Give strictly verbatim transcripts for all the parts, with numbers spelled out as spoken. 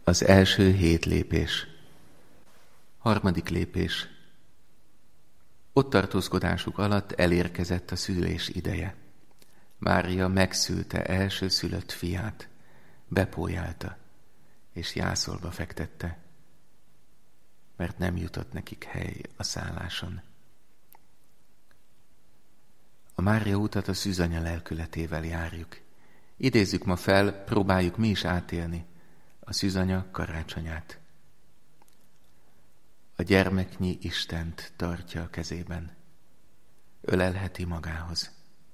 Az első hét lépés. Harmadik lépés. Ott tartózkodásuk alatt elérkezett a szülés ideje. Mária megszülte első szülött fiát, bepójálta, és jászolba fektette, mert nem jutott nekik hely a szálláson. A Mária utat a szűzanya lelkületével járjuk. Idézzük ma fel, próbáljuk mi is átélni a szűzanya karácsonyát. A gyermeknyi Istent tartja a kezében. Ölelheti magához.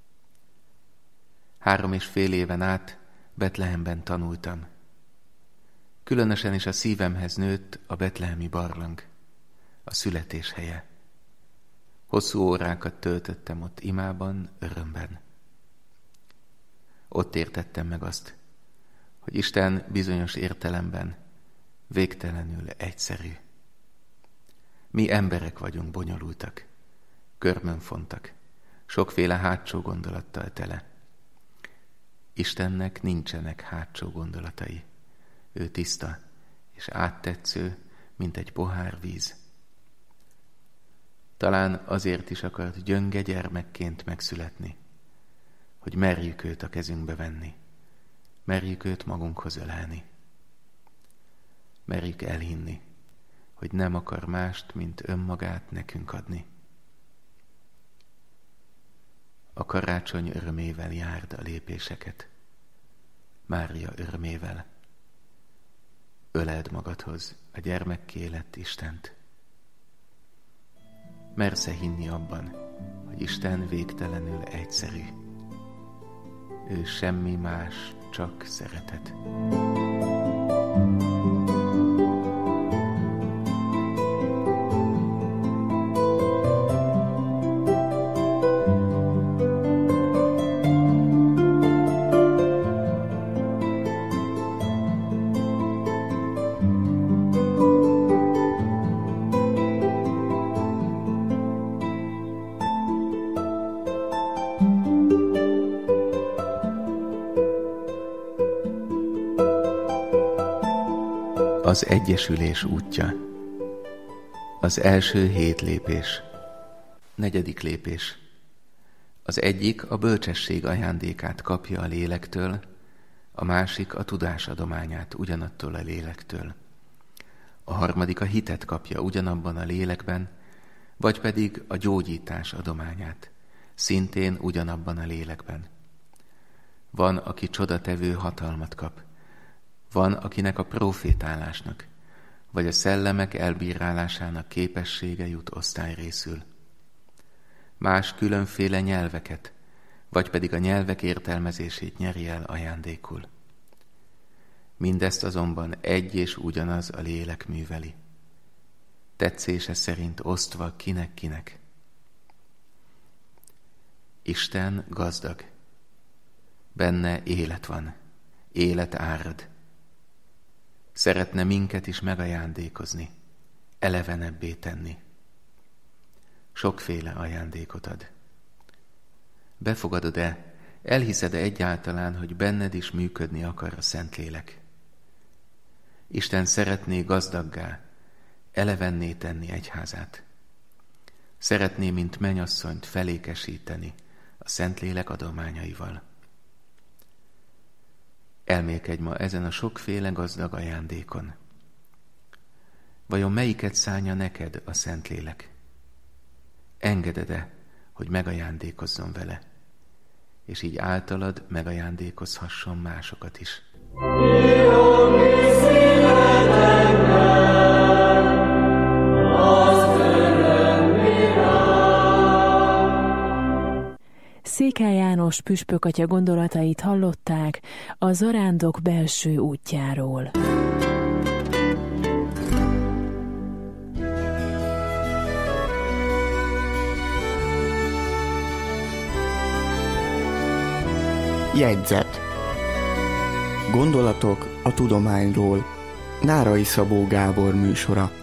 Három és fél éven át Betlehemben tanultam. Különösen is a szívemhez nőtt a betlehemi barlang, a születés helye. Hosszú órákat töltöttem ott imában, örömben. Ott értettem meg azt, hogy Isten bizonyos értelemben végtelenül egyszerű. Mi emberek vagyunk bonyolultak, körmönfontak, sokféle hátsó gondolattal tele. Istennek nincsenek hátsó gondolatai. Ő tiszta és áttetsző, mint egy pohár víz. Talán azért is akart gyönge gyermekként megszületni, hogy merjük őt a kezünkbe venni, merjük őt magunkhoz ölelni. Merjük elhinni, hogy nem akar mást, mint önmagát nekünk adni. A karácsony örömével járd a lépéseket, Mária örömével. Öleld magadhoz a gyermekké lett Istent. Mersz-e hinni abban, hogy Isten végtelenül egyszerű? Ő semmi más, csak szeretet. Az egyesülés útja. Az első hét lépés. Negyedik lépés. Az egyik a bölcsesség ajándékát kapja a lélektől, a másik a tudás adományát ugyanattól a lélektől. A harmadik a hitet kapja ugyanabban a lélekben, vagy pedig a gyógyítás adományát, szintén ugyanabban a lélekben. Van, aki csodatevő hatalmat kap, van, akinek a profétálásnak, vagy a szellemek elbírálásának képessége jut osztályrészül. Más különféle nyelveket, vagy pedig a nyelvek értelmezését nyeri el ajándékul. Mindezt azonban egy és ugyanaz a lélek műveli, tetszése szerint osztva kinek-kinek. Isten gazdag, benne élet van, élet árad. Szeretne minket is megajándékozni, elevenebbé tenni. Sokféle ajándékot ad. Befogadod-e, elhiszed-e egyáltalán, hogy benned is működni akar a Szentlélek? Isten szeretné gazdaggá, elevenné tenni egyházát. Szeretné, mint mennyasszonyt felékesíteni a Szentlélek adományaival. Elmélkedj ma ezen a sokféle gazdag ajándékon. Vajon melyiket szánja neked a Szentlélek? Engeded-e, hogy megajándékozzon vele, és így általad megajándékozhasson másokat is? Székely János püspökatya gondolatait hallották a Zarándok belső útjáról. Jegyzet. Gondolatok a tudományról. Nárai Szabó Gábor műsora.